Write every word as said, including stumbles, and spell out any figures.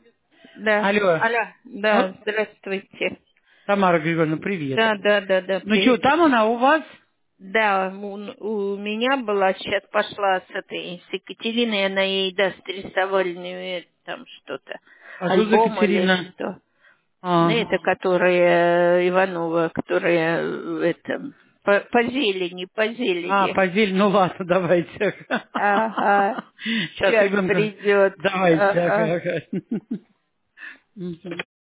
Да. Алло. Алло. Вот, Да, здравствуйте. Тамара Григорьевна, привет. Да, да, да, да, Ну что, привет. там она у вас? Да, у, у меня была, сейчас пошла с этой, с Екатериной, она ей даст рисовальную, э, там что-то, А что за альбом или Катерина? что. Ну, А, это, которая э, Иванова, которая, э, это, по, по зелени, по а зелени. по зелени, ну ладно, давайте. Ага, Сейчас сейчас ребенка. придет. Давайте, Ага. ага, ага. Мгм.